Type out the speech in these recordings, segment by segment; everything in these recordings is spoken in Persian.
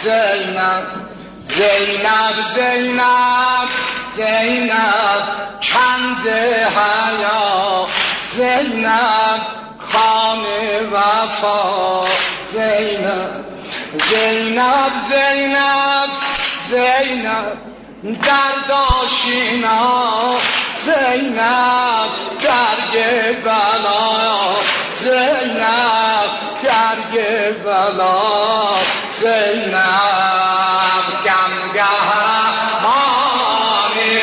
زینب زینب زینب زینب کنز حیا زینب خان وفا زینب زینب زینب زینب درداشینا زینب درگ بلا زینب درگ بلا زینب گمگهرمانی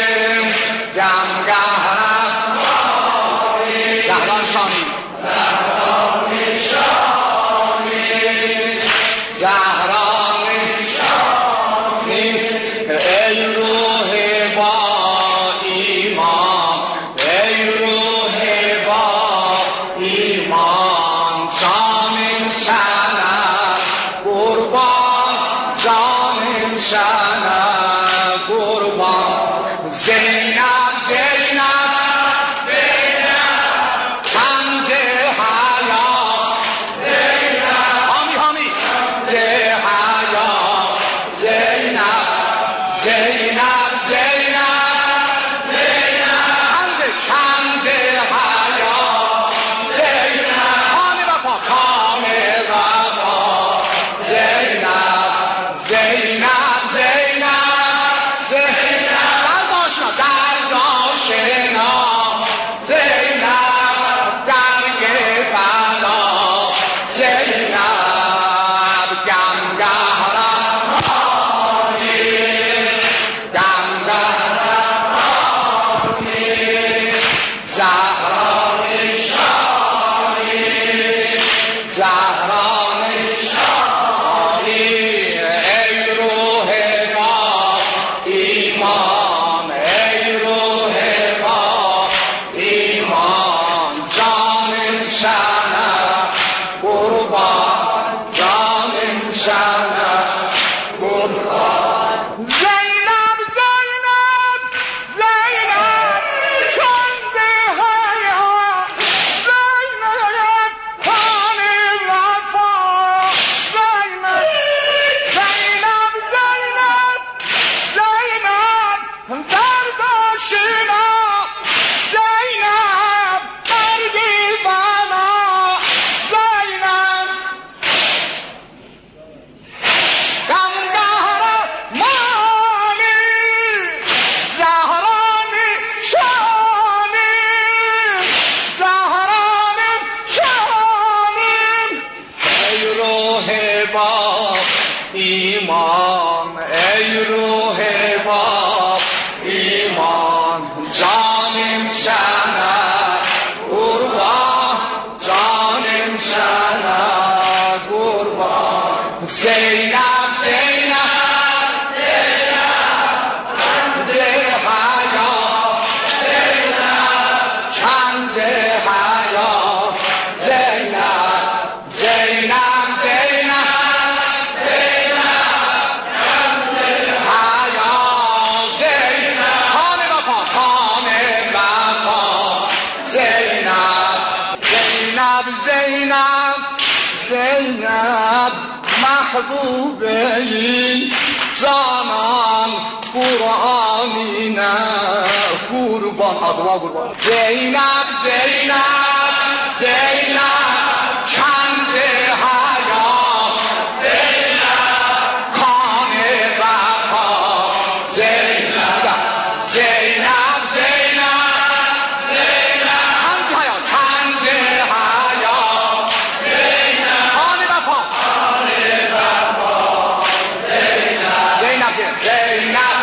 گمگهرمانی زهران شانی زهران شانی ای روح با ایمان ای روح با ایمان جانم شنم قربان جانم شنم قربان زینب زینب کنز حیا زینب حامی حامی حیا زینب زینب زینب کنز حیا زینب خان وفا خان وفا زینب زینب زینب درداشنا درداشنا زینب درگ بلا زینب گمگهرمانی گمگهرمانی زهران شانی زهران شانی ای روح با ایمان ای روح با ایمان جانم شنم قربان جانم شنم قربان زینب زینب زینب کنز حیا زینب خان وفا زینب زینب زینب زینب درداشینا زینب درگی بنا زینب گمگهرمانی زهران شانی زهران شانی ای روح با ایمان ای روح با ایمان جانم شنم قربان جانم شنم قربان زینب زینب کنز حیا زینب کنز حیا زینب زینب زینب کنز حیا زینب خان وفا خان وفا زینب زینب زینب زینب محبوبه ای جانان قرآنی نه قربان آدما قربان زینب زینب زینب کنز حیا زینب خان وفا زینب زینب زینب کنز حیا کنز حیا زینب خان وفا زینب زینب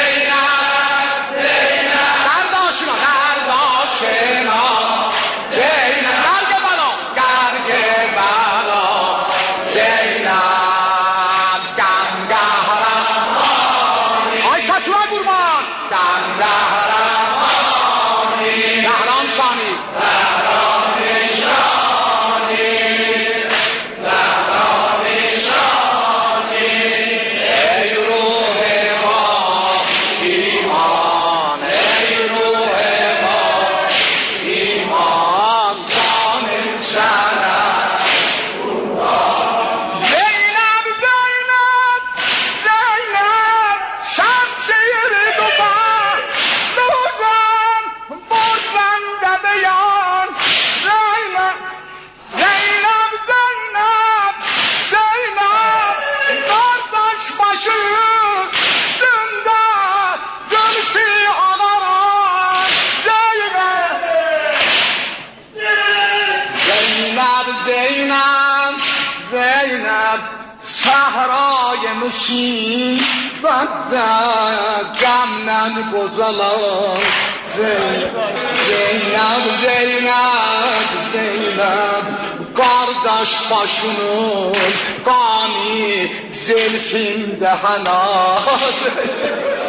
درداشنا درداشنا زینب درگ بلا زینب گمگهرمانی آی سسوه قربان گمگهرمانی زهران شانی ای روح با ایمان ای روح با ایمان جانم شنم زینب زینب نوشی غمنم گذلان Zeynep kardeş başının qani zelfimdə həna